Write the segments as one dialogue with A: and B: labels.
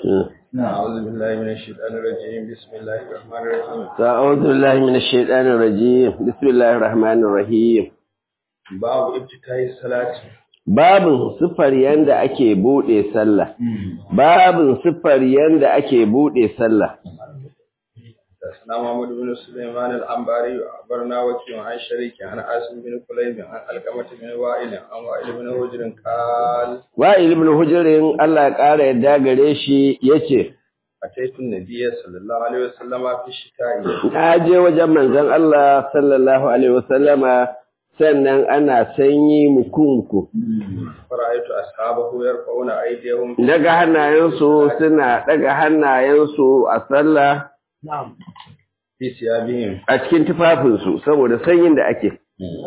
A: أعوذ بالله من الشيطان الرجيم بسم الله الرحمن الرحيم
B: أعوذ بالله من الشيطان الرجيم بسم الله الرحمن الرحيم
A: باب ابتداء الصلاة
B: babin siffar yanda ake bude sallah
A: حدثنا محمد بن سليمان العنباري أخبرنا وكيع عن شريك عن عاصم بن كليب عن علقمة بن وائل عن وائل بن هجر قال
B: wa'il ibn hujrin Allah ya ƙara yadda gare shi yace
A: أتيت النبي صلى الله عليه وسلم في الشتاء
B: na je wajen manzon Allah sallallahu alaihi wasallama sannan ana sanyi mukunku
A: فرأيت أصحابه يرفعون أيديهم
B: daga hannayensu suna daga hannayensu a sallah
A: في ثيابهم
B: a cikin tufafinsu saboda sanyin da ake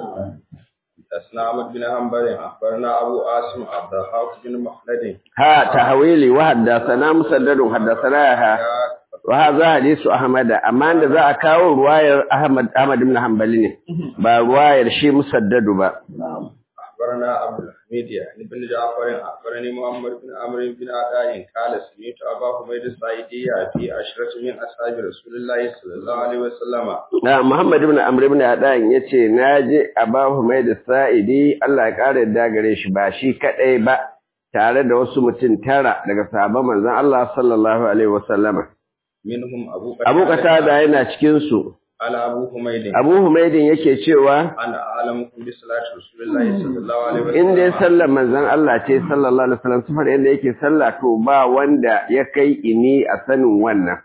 A: حدثنا عمرو بن حنبل أخبرنا أبو عاصم عبد الحق بن مخلد
B: ha tahwili wa haddathana musaddadun haddathana ha wa hadha hadisu ahmad amma da za a kawo ruwayar ahmad ibn hanbali ne ba ruwayar shi musaddadu ba
A: أخبرنا عبد الحميد يعني بن جعفر أخبرني محمد بن عمرو بن عطاء قال سمعت أبا حميد الساعدي في عشرة من أصحاب رسول الله صلى الله عليه وسلم
B: na muhammad ibn amr ibn adan yace naje abahu mai da sa'idi Allah ya kare da gare shi ba shi kadai ba tare da wasu mutum tara daga sahabban manzon Allah sallallahu alaihi wasallama
A: منهم
B: Abu Qatada yana cikin su
A: على أبو حميد
B: Abu Humaydin yake cewa
A: أنا أعلمكم بصلاة رسول الله صلى الله عليه وسلم
B: in dai sallar manzon Allah ce sallallahu alaihi wasallam sifar yadda yake sallah to ba wanda ya kai ini a sanin wannan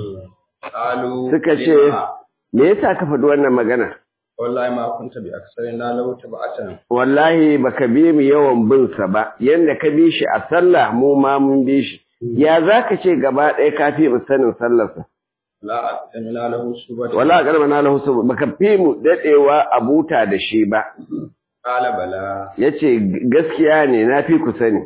A: قالوا
B: suka ce me yasa ka faɗi wannan magana
A: والله ما كنت بأكثرنا لو تبعتنا
B: wallahi baka bi mu yawan bin sa ba yanda ka bi shi a sallah mu ma mun bi shi ya zaka ce gaba ɗaya ka fi mu sanin sallarsa
A: لا أكتمنا له سبة
B: wala garba lahu sabu baka fi mu dadewa a buta da shi ba
A: قال بلى
B: yace gaskiya ne na fi ku sani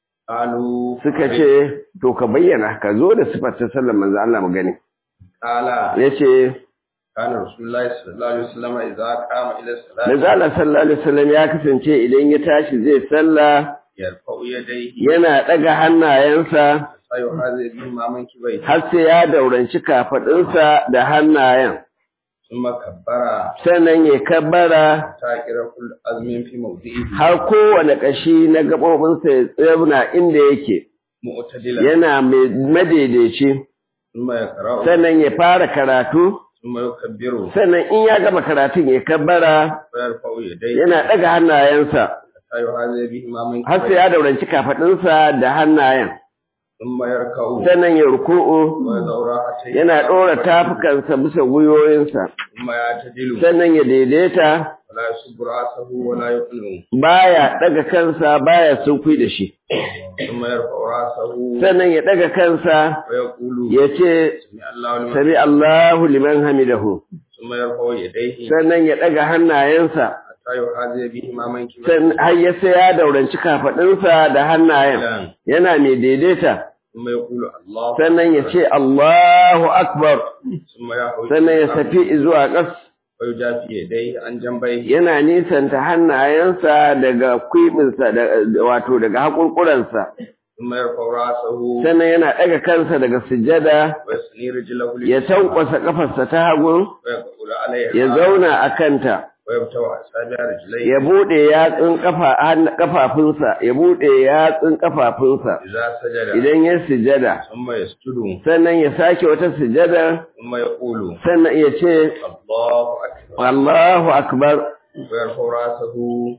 A: قالوا
B: suka ce to ka bayyana ka zo da sifar ta sallar manzo Allah mu gani
A: قال
B: yace
A: كان رسول الله صلى الله عليه وسلم إذا قام إلى الصلاة
B: manzo Allah sallallahu alaihi wasallam ya kasance idan ya tashi zai sallah
A: يرفع يديه
B: yana daga hannayensa
A: فيحاذي بهما منكبيه
B: har sai ya dauranci kafadunsa da hannayen
A: ثم كبر
B: sannan ya kabbara
A: تاكر كل عظم في موضعه
B: har kowane kashi na gabobinsa ya tsaya inda yake
A: معتدلا
B: yana mai madaidaici
A: ثم يقرأ
B: sannan ya fara karatu
A: ثم يكبر
B: sannan in ya gama karatun ya kabbara
A: فيرفع يديه
B: yana daga hannayensa
A: فيحاذي بهما
B: har sai
A: منكبيه
B: ya dauranci kafadunsa da hannayen
A: ثم يركع
B: sannan ya ruku'u
A: ويضع راحتيه
B: yana ɗora tafukansa bisa gwiwoyinsa
A: ثم يعتدل
B: sannan ya daidaita
A: ولا يصب رأسه ولا يقلم
B: baya daga kansa baya sunkui da shi
A: ثم يرفع رأسه
B: sannan ya daga kansa
A: ويقول
B: ya ce
A: سمع الله لمن
B: sami Allahu liman hamidahu
A: ثم يرفع يديه
B: sannan ya daga hannayensa
A: حتى يحاذي بهما منكبيه
B: sannan har ya sai ya dauranci kafadunsa da hannayen yana mai daidaita
A: ثم يقول الله
B: sannan ya ce Allahu akbar
A: ثم يحوي
B: sannan ya safi zuwa ƙas
A: ويجافي يديه عن جنبيه
B: yana nisanta hannayensa daga kwibinsa wato daga haƙurƙuransa
A: ثم يرفع رأسه
B: sannan yana ɗaga kansa daga sujjada
A: ويثني رجله
B: ya tankwasa ƙafarsa ta hagu
A: ويقول عليها
B: ya zauna a kanta
A: ويبتوع أصابع رجليه
B: ya buɗe yatsun ƙafafunsa ya buɗe yatsun ƙafafunsa
A: إذا سجد
B: idan ya sujjada
A: ثم يسجد
B: sannan ya sake wata sujjada
A: ثم يقول
B: sannan ya ce
A: الله أكبر
B: Allahu akbar
A: ويرفع رأسه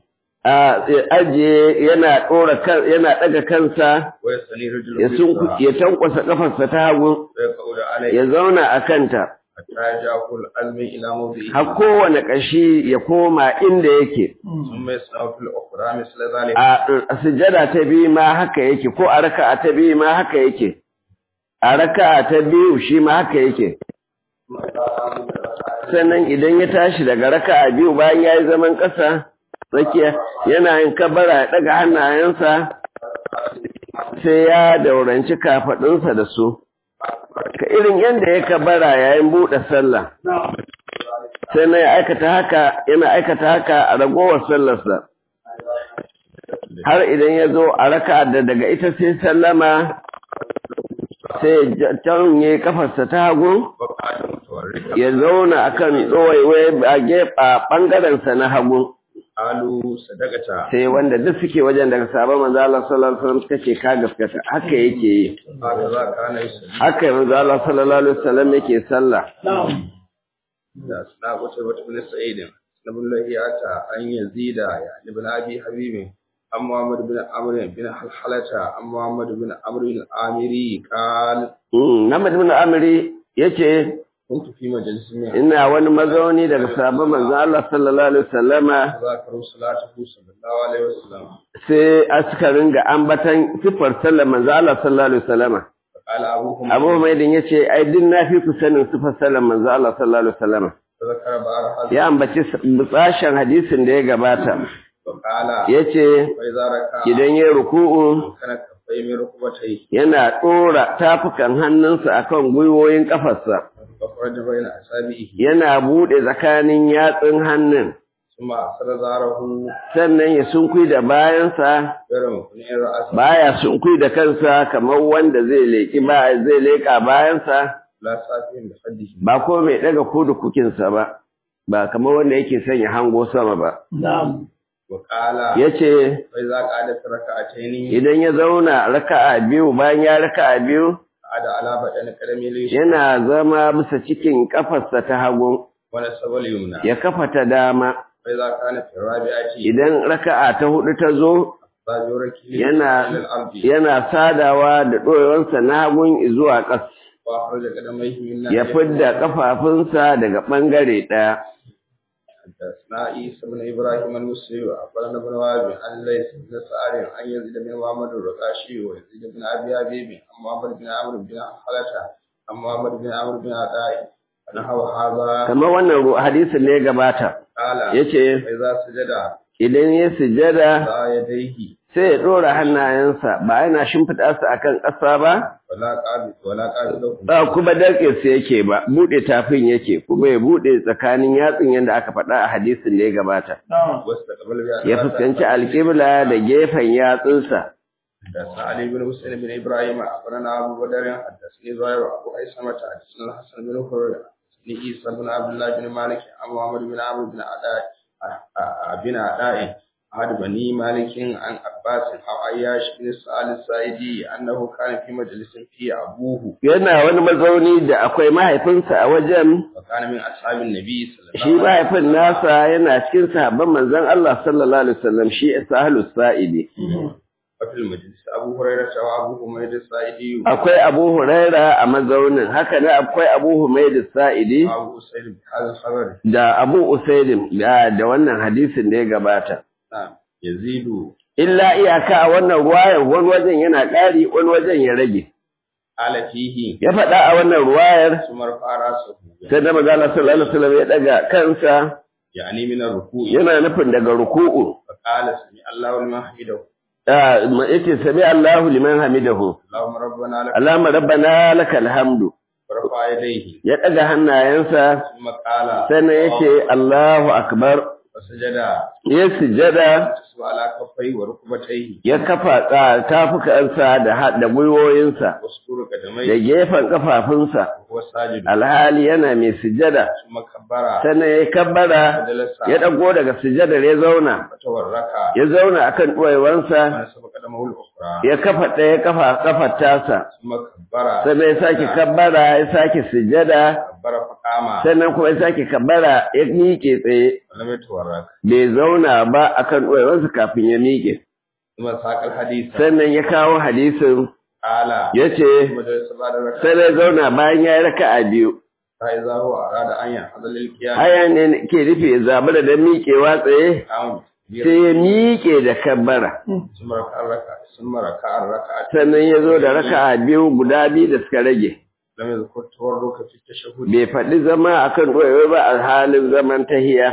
B: ajiye yana ɗaga kansa
A: ويثني
B: ya
A: رجله
B: ya tankwasa ƙafarsa ta hagu
A: ويقول عليها
B: ya zauna a kanta
A: حتى يجعل كل عظم إلى موضعه
B: har kowane ƙashi ya koma inda yake
A: ثم يصنع في الأخرى مثل ذلك
B: a sujjada ta biyu ma haka yake ko a raka'a ta biyu ma haka yake a raka'a ta biyu shi ma haka yake sannan idan ya tashi daga raka'a biyu bayan ya yi zaman ƙasa tsakiya yana yin kabara ya ɗaga hannayensa sai ya dauranci kafaɗinsa da su ka irin yadda ya kabara yayin buɗe sallah sai na yana aikata haka a ragowar sallarsa har idan ya zo a raka da daga ita sai sallama sai tanye kafarsa ta hagu
A: وقعد متوركا
B: ya zauna akan ɗoyaiwai a ɓangarensa na hagu.
A: قالوا صدقتا
B: Sai wanda duk suke wajen daga sabon manzo Allah sallallahu alaihi wasallam suka ce ka gaskata haka yake yi.
A: هكذا كان يصلي
B: Haka manzo Allah sallallahu alaihi wasallam yake sallah.
A: حدثنا قتيبة بن سعيد بن لهيعة أن يزيد يعني بن أبي حبيب عن محمد بن عمرو بن حلحلة عن محمد بن عمرو العامري قال
B: Muhammad ibn Amri yace
A: كنت في مجلس من
B: ina wani mazauni daga sabon manzo Allah sallallahu alaihi wasallama
A: ذكروا صلاته صلى الله عليه وسلم
B: sai aska ringa ambatan sifar sallar manzo Allah sallallahu alaihi wasallama.
A: فقال أبوهم
B: Abu Maidin yace ai din nafi ku sanin sifar sallar manzo Allah sallallahu alaihi wasallama.
A: فذكر بعض هذا
B: Ya ambaci sashen hadisin da ya gabata.
A: وقال
B: Yace
A: فإذا ركع
B: idan ya ruku'u
A: كان كفيه من ركبتيه
B: yana ɗora tafukan hannunsa akan gwiwoyin ƙafarsa,
A: فخرج بين أصابعه
B: yana buɗe tsakanin yatsun hannun,
A: ثم أسر ظهره
B: sannan ya sunkui da bayansa,
A: غير مقنع رأسه
B: baya sunkui da kansa kamar wanda zai leƙa bayansa,
A: لا سافهم بخده
B: ba ko mai ɗaga kukinsa ba, ba kamar wanda yake sanya hango sama ba.
A: وقال
B: Yace
A: فإذا قعدت ركعتين
B: idan ya zauna raka'a biyu bayan ya raka'a biyu,
A: قعد على بدن قدمه اليسرى
B: yana zama bisa cikin ƙafarsa ta hagu,
A: ونصب اليمنى
B: ya kafa ta dama.
A: فإذا كان في الرابعة
B: Idan raka'a ta hudu ta zo,
A: فاجر ركعه
B: yana
A: إلى الأرض
B: yana sadawa da ɗorewarsa na hagun zuwa ƙasa,
A: وأخرج قدميه من
B: ya fidda ƙafafunsa daga ɓangare ɗaya.
A: حدثنا عيسى بن إبراهيم المسلم وأخبرنا بن وهب عن ليث بن سعد عن يزيد بن محمد الرقاشي ويزيد بن أبي حبيب عن محمد بن عمرو بن حلة عن محمد بن عمرو بن عطاء نحو هذا
B: Kamar wannan hadisin ne ya gabata,
A: قال
B: yace
A: فإذا سجد
B: idan ya sujada
A: لا يديه
B: sai ya ɗora hannayensa ba yana shimfiɗa su akan ƙasa ba,
A: ولا قابضه
B: ba kuma darƙe su yake ba, buɗe tafin yake, kuma ya buɗe tsakanin yatsun yadda aka faɗa a hadisin da ya gabata.
A: واستقبل
B: Ya fuskanci alƙibla da gefen yatsunsa.
A: حدثنا علي بن حسين بن ابراهيم اخبرنا ابو بدر حدثني زهير ابو عيسى حدثنا الحسن بن هريره حدثني عيسى بن عبد الله بن مالك عن محمد بن عمرو بن عداء أحد بني مالك عن عباس أو عياش بن سعد الساعدي أنه كان في مجلس فيه أبوه
B: Yana wani mazauni da akwai mahaifinsa a wajen,
A: وكان من أصحاب النبي صلى
B: shi
A: الله عليه
B: mahaifin nasa yana cikin sahabban manzon Allah sallallahu alaihi wasallam, shi Sahlu Sa'idi.
A: وسلم وفي المجلس أبو هريرة وأبو حميد الساعدي
B: Akwai Abu Huraira a mazaunin, haka ne akwai Abu Humayd Sa'idi
A: وأبو سعيد بهذا الخبر
B: da Abu Usaidim da wannan hadisin da ya gabata.
A: نعم يزيد
B: Illa iyaka a wannan ruwayar wani wajen yana ƙari, wani wajen ya rage.
A: على فيه
B: Ya faɗa a wannan ruwayar,
A: ثم رفع رأسه
B: sai da manzo Allah sallallahu alaihi wasallam ya daga kansa,
A: يعني من الركوع
B: yana nufin daga ruku'u.
A: فقال سمع الله لمن حمده
B: Yace sami Allahu liman hamidahu.
A: اللهم ربنا لك
B: Allahumma rabbana lakal hamdu.
A: ورفع يديه
B: Ya daga hannayensa,
A: ثم قال
B: sannan yace Allahu akbar.
A: وسجد
B: Ya sujada,
A: تسوى على كفيه وركبتيه
B: ya kafa tafukansa da gwiwoyinsa
A: وسطور
B: da
A: قدميه
B: gefen kafafunsa,
A: وهو ساجد
B: alhali yana mai sujada.
A: ثم كبر
B: Sannan ya kabbara,
A: وجلس
B: ya dago daga sujadar ya zauna,
A: وتورك
B: ya zauna akan ɗuwaiwansa,
A: ونسب قدمه الأخرى
B: ya kafa ɗaya kafar tasa,
A: ثم كبر
B: sannan ya sake kabbara, ya sake sujada,
A: كبر فقام
B: sannan kuma ya sake kabbara ya miƙe tsaye,
A: ولم يتورك
B: bai zauna ba akan ɗuwaiwansa kafin ya miƙe.
A: ثم ساق الحديث
B: Sannan ya kawo hadisin,
A: قال
B: ya ce,
A: ثم جلس بعد الركعة
B: sai ya zauna bayan ya yi raka'a biyu.
A: فإذا هو أراد أن ينهض للقيام
B: Haya ne ke rufe ya zaɓi da miƙewa tsaye,
A: قام
B: sai ya miƙe da kabbara.
A: ثم ركع الركعة ثم ركع الركعة
B: Sannan ya zo da raka'a biyu guda biyu da suka rage.
A: لم يذكر تورك في التشهد
B: Bai faɗi zama akan ɗuwaiwa ba a halin zaman tahiya.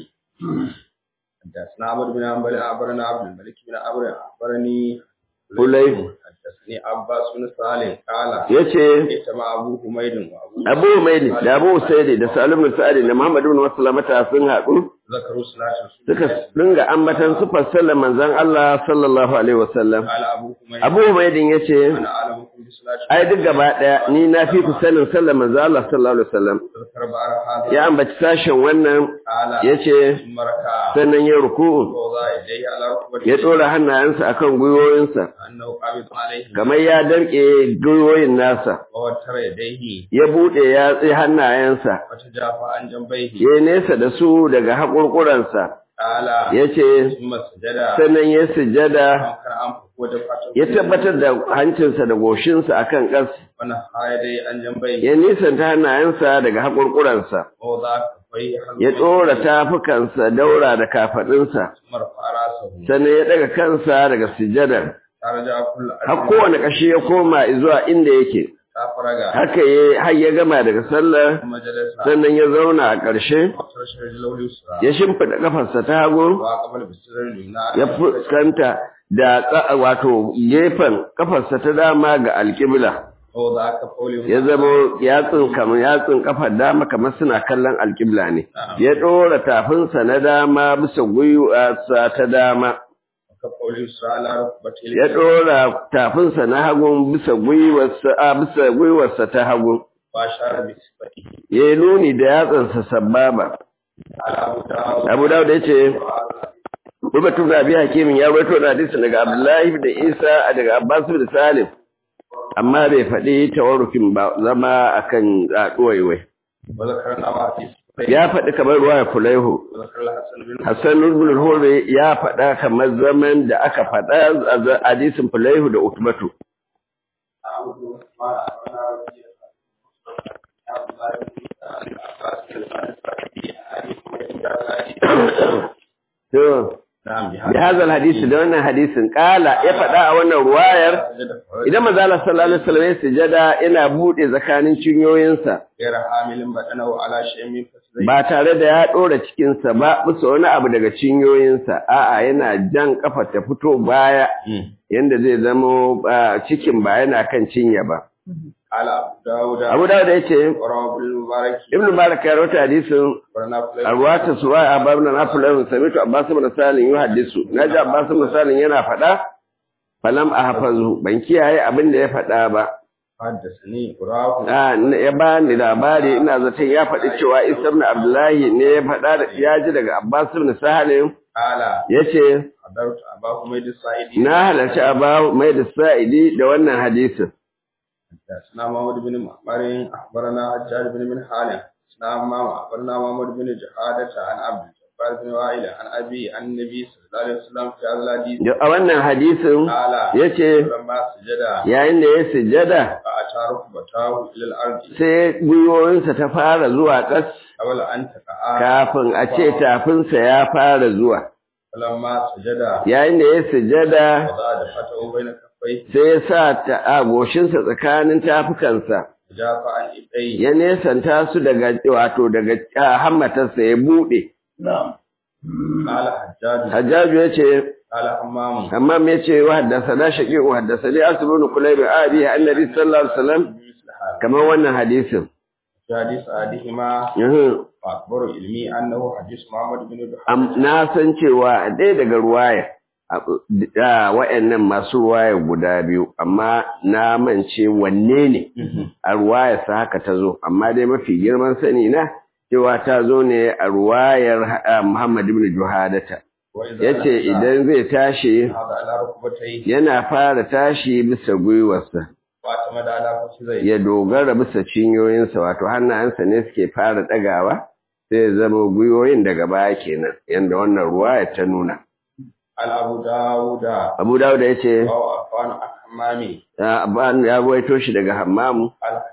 A: حدثنا عمرو بن حنبل أخبرنا عبد الملك بن عمرو أخبرني
B: Hulai
A: حدثني عباس بن صالح قال
B: ya ce,
A: اجتمع أبو حميد وأبو
B: Abu Umaidi da Abu Usaidi da Salim bin Sa'id da Muhammad ibn Maslamata sun haɗu
A: ذكروا صلاة رسول
B: suka
A: الله
B: dinga ambatan sufar sallar manzon Allah sallallahu alaihi wasallam.
A: قال أبو حميد
B: Abu Umaidin ya ce,
A: أنا أعلمكم
B: ai duk gaba daya ni na fi ku sanin sallar manzo Allah sallallahu alaihi wasallam ya ambaci sashen wannan yace sannan ya ruku'u ya dora hannayensa akan gwiwoyinsa kamar ya darke gwiwoyin nasa ya bude yatsi hannayensa ya nesa da su daga haƙurƙuransa ya ce sannan ya sujada ya tabbatar da hancinsa da goshinsa a kan ƙas ya nisanta hannayensa daga haƙurƙuransa ya tsora tafukansa daura da kafaɗinsa sannan ya ɗaga kansa daga sujadar har kowane ƙashi ya koma zuwa inda yake haka har ya gama daga sallar sannan ya zauna a ƙarshe ya shimfiɗa ƙafarsa ta hagu ya fuskanta da wato gefen ƙafarsa ta dama ga alƙibla ya zama yatsun ƙafar dama kamar suna kallon alƙibla ne ya ɗora tafinsa na dama bisa gwiwarsa ta dama ya ɗora tafinsa na hagun bisa gwiwarsa ta hagun ya yi nuni da yatsansa sababa. Abu Dawud ya ce Rubatu na biya hakimin ya rawaito da hadisi daga Abdullahi da Isa daga Abbas da Salim amma bai faɗi tawarrukin ba zama akan ɗuwaiwai. Ya faɗi kamar ruwaya Fulaihu. Hassan ibn al-Hurri ya faɗa kamar zaman da aka faɗa a hadisin Fulaihu da Utbatu. Da hazal hadisi da wannan hadisin kala ya faɗa a wannan ruwayar idan manzo Allah sallallahu alaihi wasallam ya sujada yana bude tsakanin cinyoyinsa ba tare da ya dora cikin sa ba bisa wani abu daga cinyoyinsa a'a yana jan kafa ta fito baya yanda zai zama cikin ba yana kan cinya ba. Abu Dawud ya ce, Ibn Mubarak ya rauta hadisin arwata suwa a babin na fulani samitu Abbas ibn Salim yi hadisu. Na ji Abbas ibn Salim yana faɗa, falam a hafazu, ban kiyaye abin da ya faɗa ba. Ya ba ni labari ina zaton ya faɗi cewa Isa ibn Abdullahi ne ya faɗa da ya ji daga Abbas ibn Salim. Ya ce, na halarci Abu Mai da Sa'idi da wannan hadisin.
A: حدثنا محمد بن معمر أخبرنا حجاج بن منهال أخبرنا محمد بن جحادة عن عبد الجبار بن وائل عن أبي عن النبي صلى الله عليه وسلم في هذا الحديث.
B: a wannan hadisin yace yayin da ya sujada sai gwiwoyinsa ta fara zuwa ƙas kafin a ce tafinsa ya fara zuwa. Yayin da ya sujada sai ya sa goshinsa tsakanin tafukansa ya nesanta su daga hammatarsa ya buɗe. Hajjaju ya ce, Hammam ya ce, wa haddasa na shaƙi wa haddasa ne asibin kulai bin abi a annabi sallallahu alaihi wasallam kamar wannan hadisin. Na san cewa ɗaya daga ruwaya. Wa'annan masu ruwaya guda biyu amma na mance wanne ne a ruwayar sa haka ta zo amma dai mafi girman sani na cewa ta zo ne a ruwayar Muhammad ibn Juhadata yace idan zai tashi yana fara tashi bisa gwiwarsa ya dogara bisa cinyoyinsa wato hannayensa ne suke fara ɗagawa sai ya zama gwiwoyin daga baya kenan yanda wannan ruwayar ta nuna. Abu Dawud ya ce, ya ruwaito shi daga Hammamu,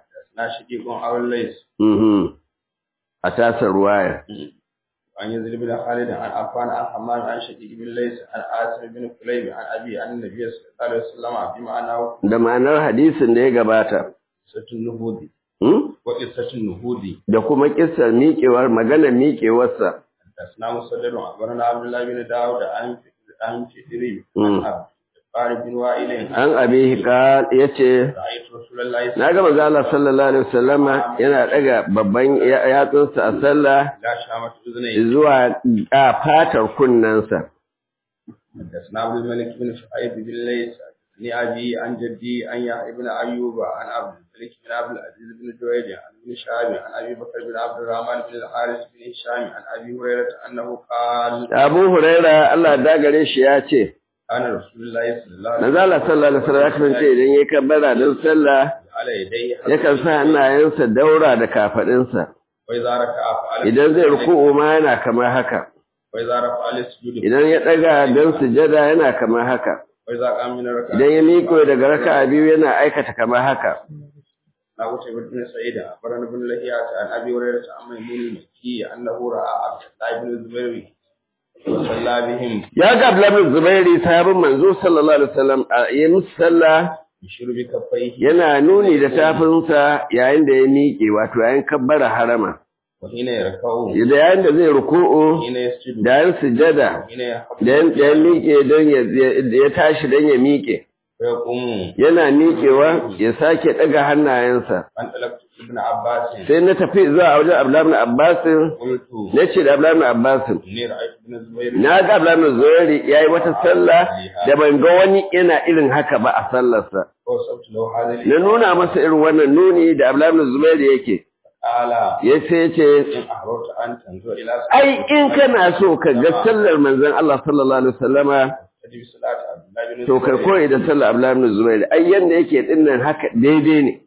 B: a tasar ruwaya.
A: An yi zirbi da Khalid an afana an Hammam an Shaqiq bin Lays an Asim bin Kulayb an Abi an Nabi sallallahu alaihi wasallam bi ma'ana
B: da ma'anar hadisin da ya gabata.
A: Satun nuhudi. Wa qissatun nuhudi.
B: Da kuma kissar miƙewar maganar miƙewarsa.
A: Dasna musaddadun abarna Abdullah bin Dawud an Fidri
B: an abi ya ce na ga manzo Allah sallallahu alaihi wasallama yana daga babban yatsunsa a sallah zuwa fatar kunnansa
A: ni abi an jaddi an ya ibn ayyuba an abd malik bin abd aziz bin juwayj an ibn shahab an abi bakr bin abd الرحمن bin al-haris bin hisham an abi hurairah annahu qala
B: Abu Huraira Allah da gare shi ya ce
A: ana rasulullahi sallallahu
B: manzo Allah sallallahu alaihi wasallam ya kasance idan yayi kabbara don sallah yakan sa hannayensa daura da kafadinsa idan zai ruku'u ma yana kamar haka idan ya daga don sujada yana kamar haka idan ya miko daga raka'a biyu yana aikata kamar haka
A: na wuce ibn sa'ida baran ibn lahiyat an abi hurairah amma mun maki annahu ra'a abdullah ibn zubair wa sallabihim
B: ya ga abdullah ibn zubair sahabin manzo sallallahu alaihi wasallam ya musalla
A: shurbi kaffai
B: yana nuni da tafinsa yayin da ya miƙe wato yayin kabbara harama
A: wa hina yarka'u
B: da yayin da zai ruku'u
A: hina yasjudu
B: da yayin sujada da ya miƙe don ya tashi don ya miƙe yana miƙewa ya sake ɗaga hannayensa
A: ibn abbas
B: sai na tafi zuwa a wajen abdullahi ibn abbas na ce da abdullahi ibn abbas na ga abdullahi ibn zubair yayi wata sallah da ban ga wani yana irin haka ba a sallarsa na nuna masa irin wannan nuni da abdullahi ibn zubair yake ya sai ce ai in kana so ka ga sallar manzon Allah sallallahu alaihi wasallama to kai koyi da sallar abdullahi ibn zubair ai yanda yake dinnan haka daidai ne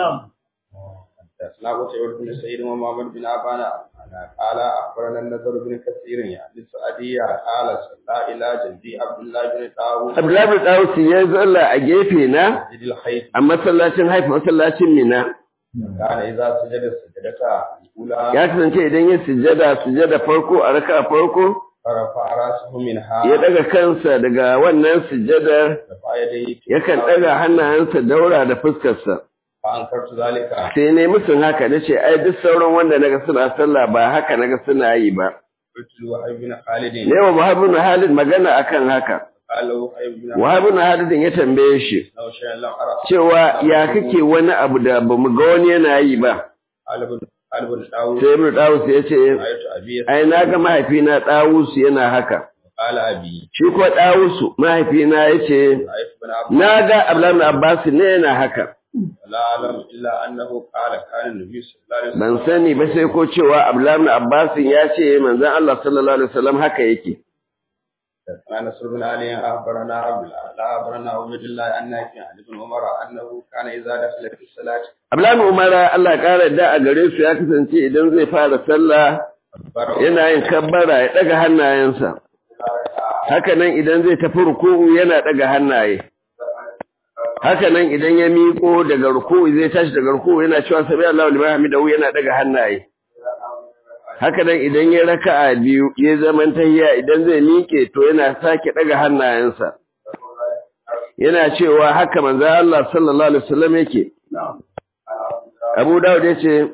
A: لا قوة بن سعيد ومحمد بن عبان قال أخبرنا النذر بن كثير يعني السعدية قال صلى إلى جدي عبد الله بن طاووس
B: عبد الله بن طاووس يزل أجيفنا أما صلاتين هاي فصلاتين منا
A: كان إذا سجد السجدة الأولى
B: ya kasance idan ya sujada farko a raka farko
A: فرفع رأسه منها
B: ya daga kansa daga wannan sujadar
A: رفع يديه
B: yakan daga hannayensa daura da fuskarsa
A: فأنكرت ذلك
B: sai ne musun haka nace ai duk sauran wanda naga suna sallah ba haka naga suna yi ba
A: قلت له وهب بن خالد
B: ne wa Wahab bin Halid magana akan haka
A: قال له وهب بن
B: Wahab bin Halid ya tambaye shi
A: لو شاء الله أرى
B: cewa ya kake wani abu da bamu ga wani yana yi ba
A: قال ابن داوود
B: sai Ibn Dawus ya ce
A: رأيت أبي
B: ai naga mahaifina Dawus yana haka
A: قال أبي
B: shi ko Dawus mahaifina yace
A: رأيت ابن عباس
B: naga Abdullah ibn Abbas ne yana haka
A: لا أعلم إلا أنه قال كان النبي صلى الله عليه وسلم
B: ban sani ba sai ko cewa Abdullah ibn Abbas ya ce manzon Allah sallallahu alaihi wasallam haka yake
A: أنا نصر بن علي أخبرنا عبد الله أخبرنا عبد الله أن نافع عن ابن عمر أنه كان إذا دخل في الصلاة
B: Abdullah ibn Umar Allah ya kara da a gare su ya kasance idan zai fara sallah yana yin kabbara ya daga hannayensa haka nan idan zai tafi ruku'u yana daga hannaye haka nan idan ya miƙo daga ruku'u zai tashi daga ruku'u yana cewa sami Allahu liman hamidahu yana daga hannaye haka nan idan ya raka'a biyu ya zaman tahiyya idan zai miƙe to yana sake daga hannayensa yana cewa haka manzo Allah sallallahu alaihi wasallam yake Abu Dawud yace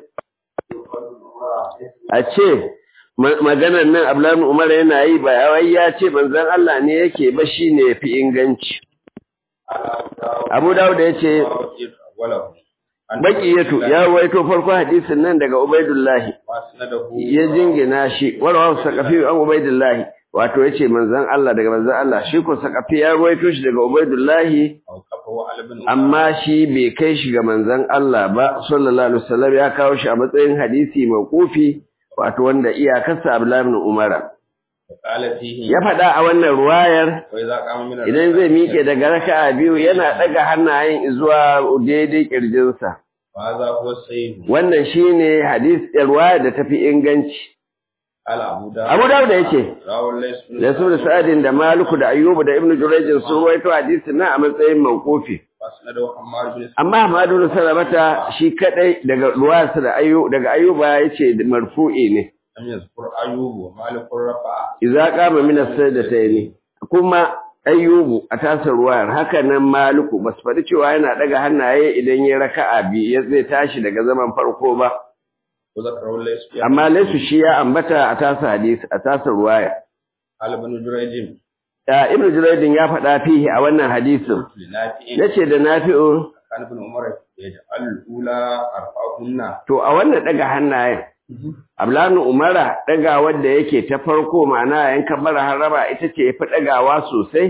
B: a ce maganar nan Abdullah ibn Umar yana yi ba wai ya ce manzon Allah ne yake ba shine yafi inganci Abu Dawud yace Baqiyatu ya waito farko hadisin nan daga Ubaidullah ya jingina shi warawa saqafi an Ubaidullah wato yace manzon Allah daga manzon Allah shi ko saqafi ya waito shi daga Ubaidullah amma shi bai kai shi ga manzon Allah ba sallallahu alaihi wasallam ya kawo shi a matsayin hadisi mauqufi wato wanda iyakarsa Abdullah ibn Umar ya faɗa a wannan ruwayar idan zai miƙe daga raka'a biyu yana ɗaga hannayen zuwa daidai ƙirjinsa. Wannan shi ne ruwayar da tafi inganci. Abu Dawud yake, da su da Sa'adin da Maliku da Ayyubu da Ibn Jurayjin sun ruwaito hadisin nan a matsayin mawqufi. Amma Ahmadu bin Salamata shi kadai daga ruwayarsa daga Ayyuba yace marfu'i ne.
A: lam yazkur ayyubu malikun rafa'a
B: idza qama min as-sajdatayn kuma ayyubu a tasar ruwayar haka nan maliku basu faɗi cewa yana daga hannaye idan ya raka'a bi ya zai tashi daga zaman farko ba amma laysu shi ya ambata a tasar hadisi a tasar ruwaya
A: ibn jurayjin
B: ibn jurayjin ya faɗa fihi a wannan hadisin yace da nafi'u
A: kan ibn umar yaj'al ula arfa'unna
B: to a wannan daga hannayen Ablanu Umara daga wanda yake ta farko ma'ana yan kabbara haraba ita ce yafi dagawa sosai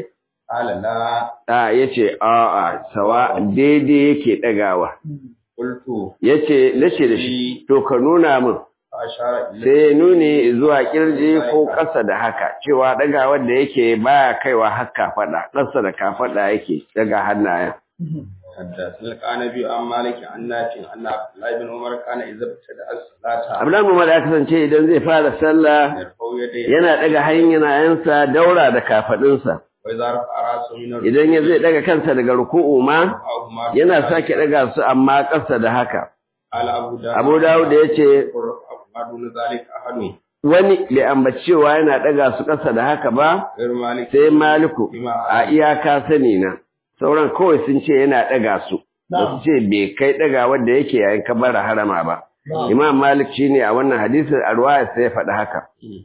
A: قال لا
B: yace a sawa daidai yake dagawa
A: قلت
B: yace nace da shi to ka nuna min
A: فأشار إليه
B: sai nuni zuwa kirji ko ƙasa da haka cewa daga wanda yake baya kaiwa har kafada ƙasa da kafada yake daga hannayen
A: حدثنا القعنبي عن مالك عن نافع أن عبد الله بن عمر كان إذا ابتدأ الصلاة
B: Abdullahi Umar ya kasance idan zai fara sallah
A: يرفع يديه
B: yana daga hannayensa daura da kafadunsa
A: وإذا رفع رأسه من الركوع
B: idan ya zai daga kansa daga ruku'u ma
A: رفعهما
B: yana sake daga su amma ƙasa da haka
A: قال أبو داود
B: Abu Dawud yace
A: ما دون ذلك أحد
B: wani bai ambaci cewa yana daga su ƙasa da haka ba
A: غير مالك
B: sai Maliku a iyaka sani na sauran kawai sun ce yana daga su ba su ce bai kai daga wanda yake yayin kabara harama ba Imam Malik shine a wannan hadisin a ruwaya sai ya faɗi haka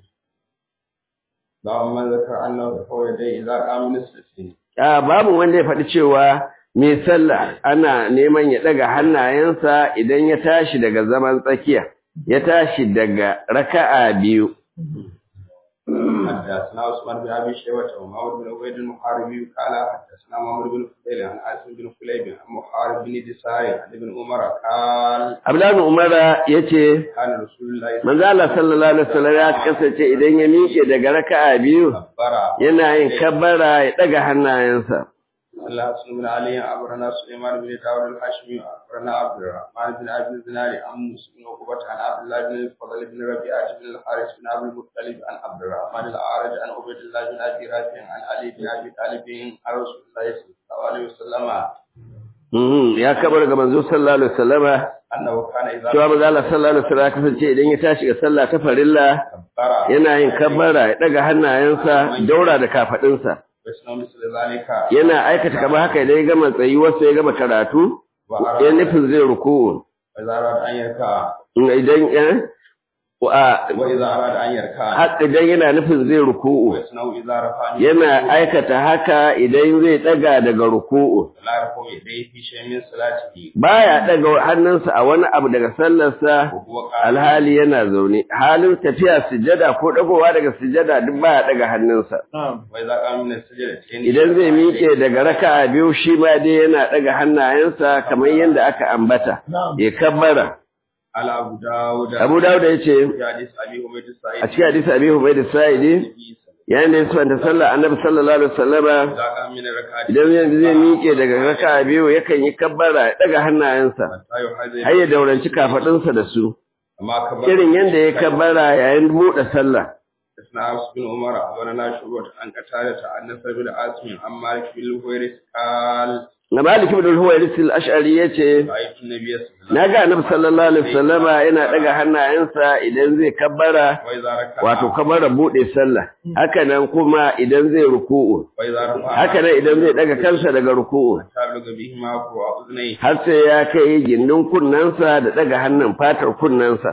A: باب من ذكر أنه يرفع يديه إذا قام من السجود
B: babu wanda ya faɗi cewa mai sallah ana neman ya daga hannayensa idan ya tashi daga zaman tsakiya ya tashi daga raka'a biyu
A: حدثنا عثمان بن ابي شيبه ومعمر بن عبيد المحاربي قال حدثنا معمر بن فضيل عن عاصم بن كليب عن محارب بن دساري عن ابن عمر قال
B: Abdullahi Umar yace
A: كان رسول الله
B: manzo Allah sallallahu alaihi wasallam ya kasance idan ya miƙe daga raka'a biyu
A: صلى
B: yana yin kabbara ya daga hannayensa
A: الله بن علي أخبرنا سليمان بن داود الهاشمي أخبرنا عبد الرحمن بن أبي الزناري عن موسى بن عقبة عن عبد الله بن الفضل بن ربيعة بن الحارث بن أبي المطلب عن عبد الرحمن الأعرج عن عبيد الله بن أبي رافع عن علي بن أبي طالب عن رسول الله صلى الله عليه وسلم
B: ya kabar ga manzo sallallahu alaihi wasallama
A: أنه كان إذا
B: cewa manzo Allah sallallahu alaihi wasallam ya kasance idan ya tashi ga sallah ta farilla
A: كبر
B: yana yin kabbara ya daga hannayensa daura da kafadinsa
A: ويسمع مثل ذلك
B: yana aikata kamar haka idan ya gama tsayuwarsa ya gama karatu ya nufin zai ruku
A: وإذا أراد أن يركع
B: idan
A: وإذا أراد أن يركع
B: idan yana nufin zai ruku'u
A: ويسمع إذا رفع
B: yana aikata haka idan zai daga daga ruku'u
A: لا يرفع يديه في شيء من صلاته
B: baya daga hannunsa a wani abu daga sallarsa
A: وهو قال
B: alhali yana zaune halin tafiya sujjada ko dagowa daga sujjada duk baya daga hannunsa
A: وإذا قام من السجدتين
B: idan zai miƙe daga raka'a biyu shi ma dai yana daga hannayensa kamar yadda aka ambata ya kabbara
A: على أبو داود
B: Abu Dawud yace
A: في حديث أبي حميد السعيد
B: a cikin hadisi Abi Humayd as-Sa'idi yayin da ya sifanta sallar Annabi sallallahu alaihi wasallama
A: إذا قام من الركعة
B: idan zai miƙe daga raka'a biyu yakan yi kabbara ya daga hannayensa
A: حتى يحاذي
B: har ya dauranci kafadunsa da su
A: ما كبر
B: irin yadda ya kabbara yayin buɗe sallah
A: اسمع عاصم بن عمر ولنا شعبة عن قتادة عن نصر بن عاصم عن مالك بن الحويرث قال
B: na Malik ibn al-Huwairis al-Ash'ari yace
A: رأيت النبي صلى الله عليه وسلم
B: naga Annabi sallallahu alaihi wasallama yana daga hannayensa idan zai kabbara
A: وإذا ركع
B: wato kabbara buɗe sallah haka nan kuma idan zai ruku'u
A: وإذا رفع
B: haka nan idan zai daga kansa daga ruku'u
A: تبلغ بهما فروع أذنيه
B: har sai ya kai gindin kunnensa da daga hannun fatar kunnensa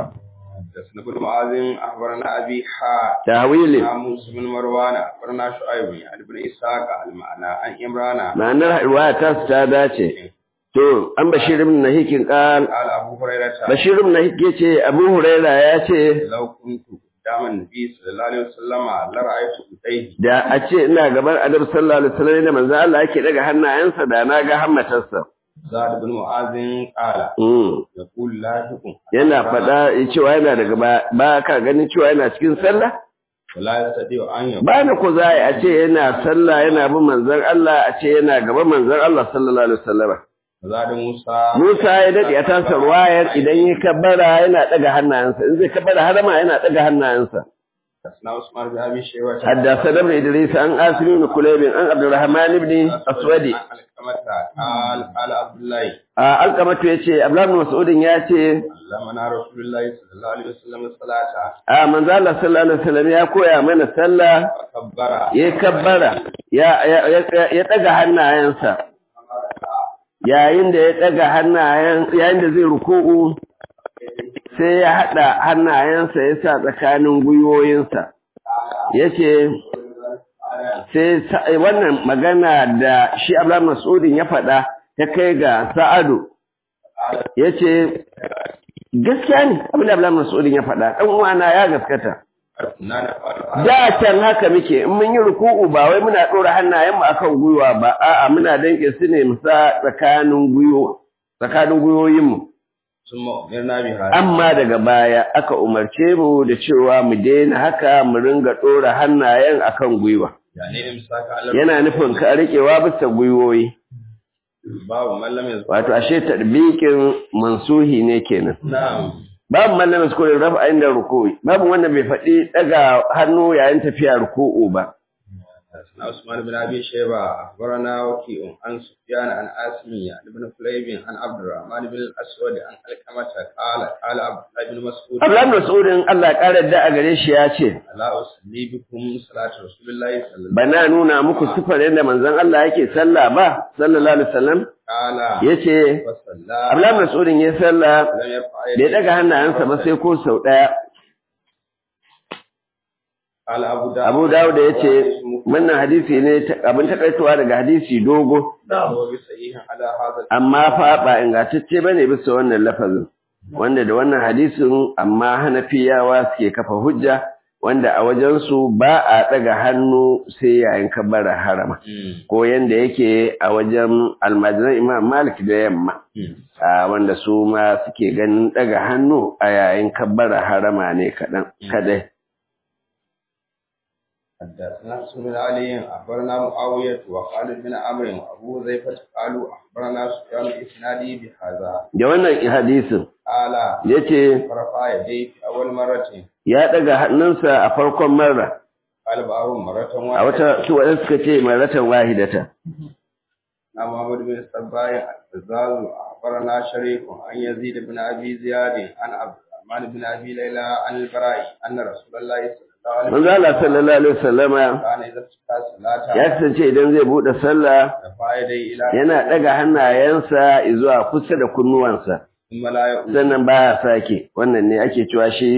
A: حدثنا ابن معاذ أخبرنا أبي حاء
B: tawili
A: عن موسى بن مروان أخبرنا شعيب عن ابن إسحاق المعنى عن إمران
B: ma'anar riwaya ta su ta dace to an Bashir ibn Nahikin qal
A: قال أبو هريرة
B: Bashir ibn Nahik yace Abu Huraira yace
A: لو كنت قدام النبي صلى الله عليه وسلم لرأيت يديه
B: da a ce ina gaban Annabi sallallahu alaihi wasallam da manzo Allah yake daga hannayensa da na ga hammatarsa
A: زاد بن معاذ قال يقول لا تكن
B: yana faɗa cewa yana daga ba ka ganin cewa yana cikin sallah
A: ولا يستطيع أن يقول
B: ba ni ko za a ce yana sallah yana bin manzon Allah a ce yana gaban manzon Allah sallallahu alaihi wasallam
A: زاد موسى
B: Musa ya dade a tasa ruwayar idan ya kabbara yana daga hannayensa in zai kabbara harama yana daga hannayensa
A: حدثنا عثمان بن أبي شيبة
B: حدثنا ابن إدريس عن آسم بن كليب عن عبد الرحمن بن أسود
A: قال عبد الله
B: القمة يتي أبلا بن مسعود ياتي
A: علمنا رسول الله صلى الله عليه وسلم الصلاة
B: من ذا الله صلى الله عليه وسلم يقول يا من الصلاة
A: فكبر
B: يكبر ya ɗaga hannayensa yayin da ya ɗaga yayin da zai ruku'u sai ya haɗa hannayensa ya sa tsakanin gwiwoyinsa yace sai wannan magana da shi Abdullah Mas'udin ya faɗa ta kai ga Sa'adu yace gaskiya ne abin da Abdullah Mas'udin ya faɗa dan uwana ya gaskata Da can haka muke in mun yi ruku'u ba wai muna ɗora hannayenmu akan gwiwa ba, a'a muna danƙe su ne musa tsakanin gwiwoyinmu. Amma daga baya aka umarce mu da cewa mu daina haka mu ringa ɗora hannayen akan gwiwa. Yana nufin ka riƙewa bisa gwiwoyi. Wato ashe tadbiqin mansuhi ne kenan. Babu mallamin su kore rafa inda ruku'i, babu wanda bai faɗi daga hannu yayin tafiya ruku'u ba.
A: Usman bin Abi Shayba akhbarana Waqi'un an Sufyan an Asmiya ibn Fulayb an Abdurrahman bin al-Aswad an Alkamata qala Abdullah bin Mas'ud Allah ya kare da a gare shi ya ce la usalli bikum salatu Rasulullahi sallallahu alaihi
B: bana nuna muku sifar yadda manzon Allah yake sallah ba sallallahu alaihi wasallam yace Abdullah bin Mas'ud ya sallah bai daga hannayensa ba sai ko sau daya. Abu Dawud ya ce, wannan hadisi ne abin takaitowa daga hadisi dogo, amma fa ba ingantacce ba ne bisa wannan lafazin, wanda da wannan hadisin amma Hanafiyawa suke kafa hujja, wanda a wajensu ba a ɗaga hannu sai yayin kabbara harama, ko yanda yake a wajen almajiran Imam Malik da yamma, wanda su ma suke ganin ɗaga hannu a yayin kabbara harama ne kadai.
A: حدثنا سمير علي أخبرنا معاوية وخالد بن عمرو وأبو حذيفة قالوا أخبرنا سفيان الإسنادي بهذا.
B: جوانا حديث. yace
A: فرفع يديه في أول مرة.
B: Ya daga hannunsa a farkon marra.
A: قال بعضهم مرة واحدة.
B: A wata su wadanda suka ce marratan wahidata.
A: Na Muhammad bin Sabbai al-Zazu أخبرنا شريك عن يزيد بن أبي زياد عن عبد الرحمن بن أبي ليلى عن البراء أن رسول الله
B: Manzo Allah sallallahu alaihi wasallama ya kasance idan zai bude sallah yana daga hannayensa zuwa kusa da kunnuwansa sannan baya sake wannan ne ake cewa shi